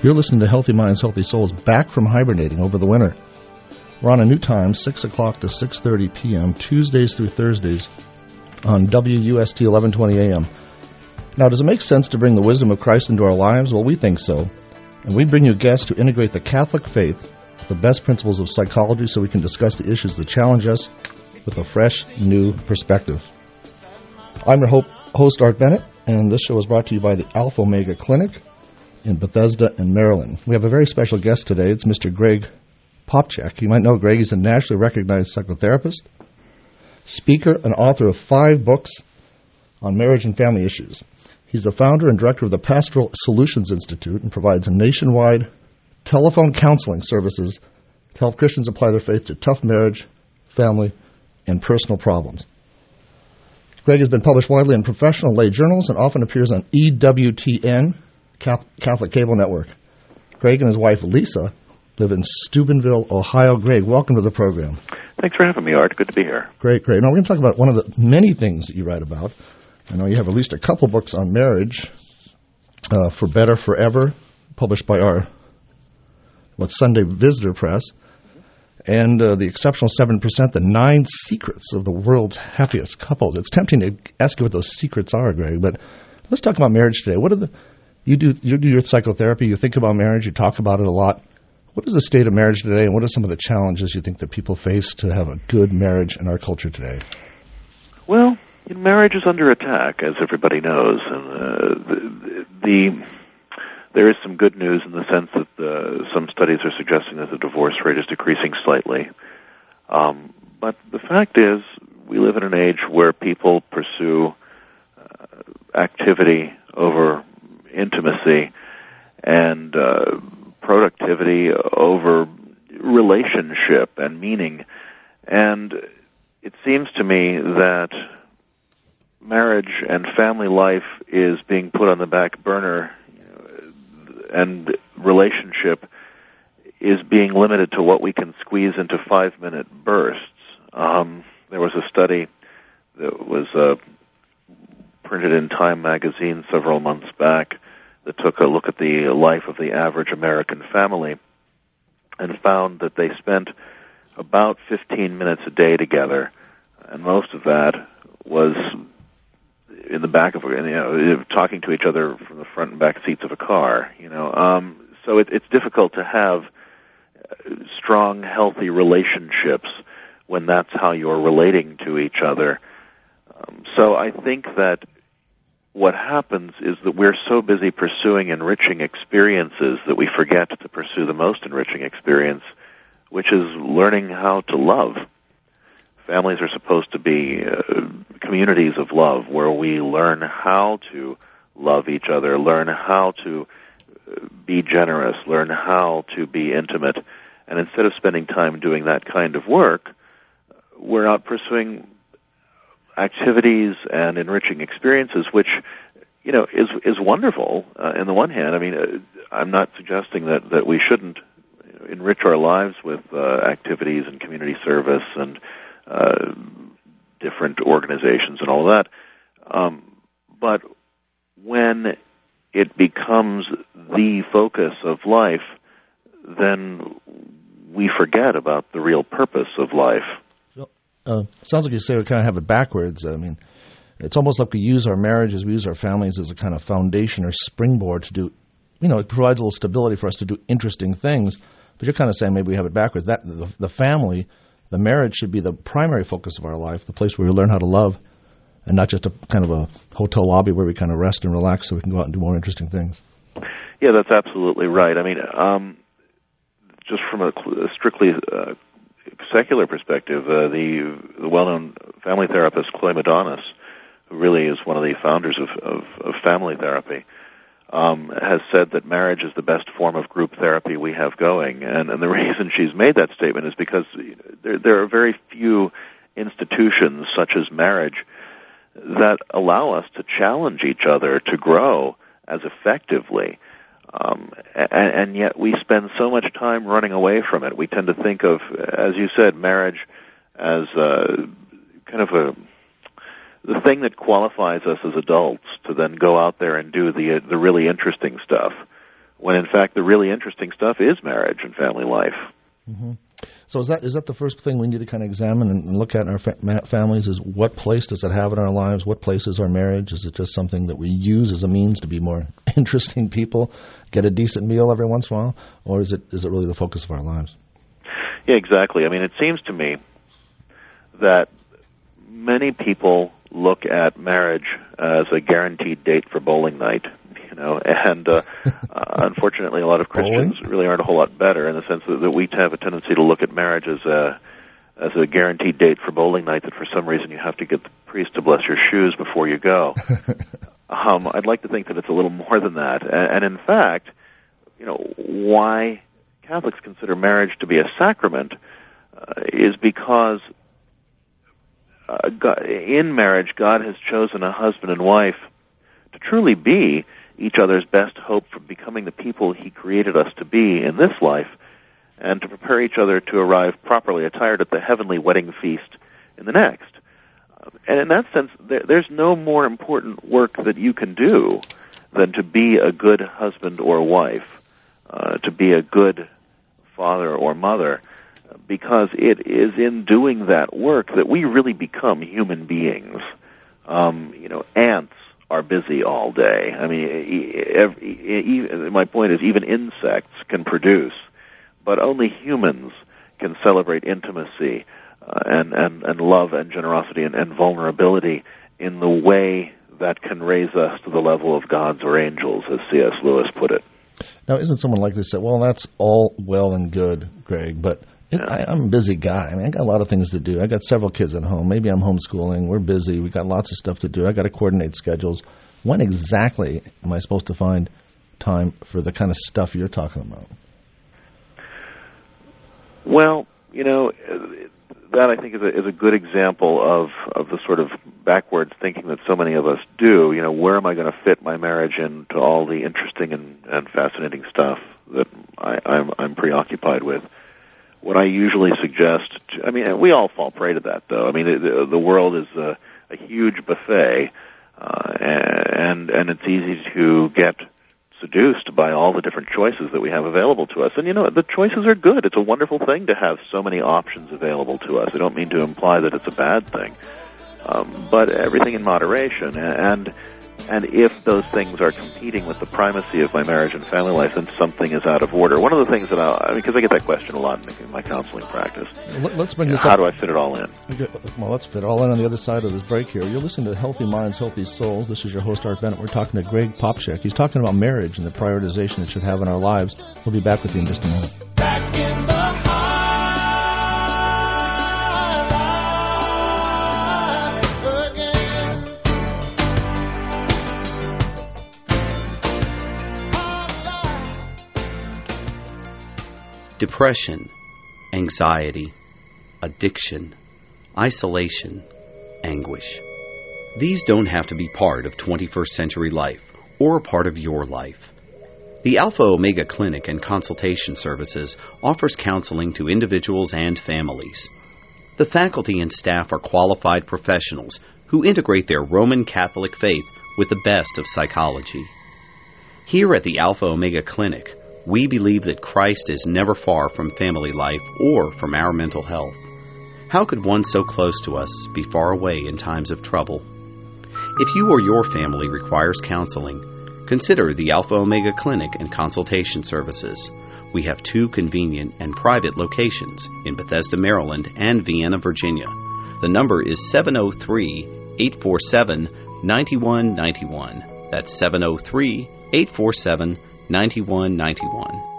You're listening to Healthy Minds, Healthy Souls, back from hibernating over the winter. We're on a new time, 6 o'clock to 6:30 p.m., Tuesdays through Thursdays on WUST 1120 a.m. Now, does it make sense to bring the wisdom of Christ into our lives? Well, we think so. And we bring you guests to integrate the Catholic faith with the best principles of psychology so we can discuss the issues that challenge us with a fresh, new perspective. I'm your host, Art Bennett, and this show is brought to you by the Alpha Omega Clinic in Bethesda and Maryland. We have a very special guest today. It's Mr. Greg Popcak. You might know Greg. He's a nationally recognized psychotherapist, speaker, and author of 5 books on marriage and family issues. He's the founder and director of the Pastoral Solutions Institute and provides nationwide telephone counseling services to help Christians apply their faith to tough marriage, family, and personal problems. Greg has been published widely in professional lay journals and often appears on EWTN, Catholic Cable Network. Greg and his wife, Lisa, live in Steubenville, Ohio. Greg, welcome to the program. Thanks for having me, Art. Good to be here. Great. Now, we're going to talk about one of the many things that you write about. I know you have at least a couple books on marriage, For Better Forever, published by our Sunday Visitor Press, and The Exceptional 7%, the 9 secrets of the world's happiest couples. It's tempting to ask you what those secrets are, Greg, but let's talk about marriage today. You do your psychotherapy, you think about marriage, you talk about it a lot. What is the state of marriage today, and what are some of the challenges you think that people face to have a good marriage in our culture today? Well, marriage is under attack, as everybody knows, and there is some good news in the sense that some studies are suggesting that the divorce rate is decreasing slightly. But the fact is, we live in an age where people pursue activity over intimacy and productivity over relationship and meaning. And it seems to me that marriage and family life is being put on the back burner, and relationship is being limited to what we can squeeze into 5-minute bursts. There was a study that was printed in Time magazine several months back that took a look at the life of the average American family and found that they spent about 15 minutes a day together, and most of that was in the back of, talking to each other from the front and back seats of a car. So it's difficult to have strong, healthy relationships when that's how you're relating to each other. So I think that what happens is that we're so busy pursuing enriching experiences that we forget to pursue the most enriching experience, which is learning how to love. Families are supposed to be communities of love where we learn how to love each other, learn how to be generous, learn how to be intimate. And instead of spending time doing that kind of work, we're out pursuing activities and enriching experiences, which, is wonderful. On the one hand, I'm not suggesting that we shouldn't enrich our lives with activities and community service and different organizations and all that. But when it becomes the focus of life, then we forget about the real purpose of life. Sounds like you say we kind of have it backwards. It's almost like we use our marriages, we use our families as a kind of foundation or springboard to do, it provides a little stability for us to do interesting things. But you're kind of saying maybe we have it backwards. That the family, the marriage should be the primary focus of our life, the place where we learn how to love, and not just a kind of a hotel lobby where we kind of rest and relax so we can go out and do more interesting things. Yeah, that's absolutely right. Just from a strictly secular perspective, the well-known family therapist Chloe Madonis, who really is one of the founders of family therapy, has said that marriage is the best form of group therapy we have going. And the reason she's made that statement is because there are very few institutions, such as marriage, that allow us to challenge each other to grow as effectively. And yet we spend so much time running away from it. We tend to think of, as you said, marriage as kind of the thing that qualifies us as adults to then go out there and do the really interesting stuff. when in fact the really interesting stuff is marriage and family life. Mm-hmm. So is that the first thing we need to kind of examine and look at in our families, is what place does it have in our lives? What place is our marriage? Is it just something that we use as a means to be more interesting people, get a decent meal every once in a while, or is it really the focus of our lives? Yeah, exactly. I mean, it seems to me that many people look at marriage as a guaranteed date for bowling night, and unfortunately a lot of Christians really aren't a whole lot better, in the sense that we have a tendency to look at marriage as a guaranteed date for bowling night, that for some reason you have to get the priest to bless your shoes before you go. I'd like to think that it's a little more than that. And in fact, why Catholics consider marriage to be a sacrament is because in marriage, God has chosen a husband and wife to truly be each other's best hope for becoming the people He created us to be in this life, and to prepare each other to arrive properly attired at the heavenly wedding feast in the next. And in that sense, there's no more important work that you can do than to be a good husband or wife, to be a good father or mother, because it is in doing that work that we really become human beings. Ants are busy all day. I mean, my point is, even insects can produce, but only humans can celebrate intimacy and love and generosity and vulnerability in the way that can raise us to the level of gods or angels, as C.S. Lewis put it. Now, isn't someone likely to say, well, that's all well and good, Greg, but I'm a busy guy. I mean, I got a lot of things to do. I got several kids at home. Maybe I'm homeschooling. We're busy. We got lots of stuff to do. I got to coordinate schedules. When exactly am I supposed to find time for the kind of stuff you're talking about? Well, that I think is a good example of the sort of backwards thinking that so many of us do. Where am I going to fit my marriage into all the interesting and fascinating stuff that I'm preoccupied with? What I usually suggest, we all fall prey to that, though. I mean, the world is a huge buffet, and it's easy to get seduced by all the different choices that we have available to us. And, the choices are good. It's a wonderful thing to have so many options available to us. I don't mean to imply that it's a bad thing, but everything in moderation. And if those things are competing with the primacy of my marriage and family life, then something is out of order. One of the things that because I get that question a lot in my counseling practice. Let's bring this How up. do I fit it all in? Well, let's fit it all in on the other side of this break here. You're listening to Healthy Minds, Healthy Souls. This is your host, Art Bennett. We're talking to Greg Popcak. He's talking about marriage and the prioritization it should have in our lives. We'll be back with you in just a moment. Back in the Depression, anxiety, addiction, isolation, anguish. These don't have to be part of 21st century life or a part of your life. The Alpha Omega Clinic and Consultation Services offers counseling to individuals and families. The faculty and staff are qualified professionals who integrate their Roman Catholic faith with the best of psychology. Here at the Alpha Omega Clinic, we believe that Christ is never far from family life or from our mental health. How could one so close to us be far away in times of trouble? If you or your family requires counseling, consider the Alpha Omega Clinic and Consultation Services. We have 2 convenient and private locations in Bethesda, Maryland and Vienna, Virginia. The number is 703-847-9191. That's 703-847-9191.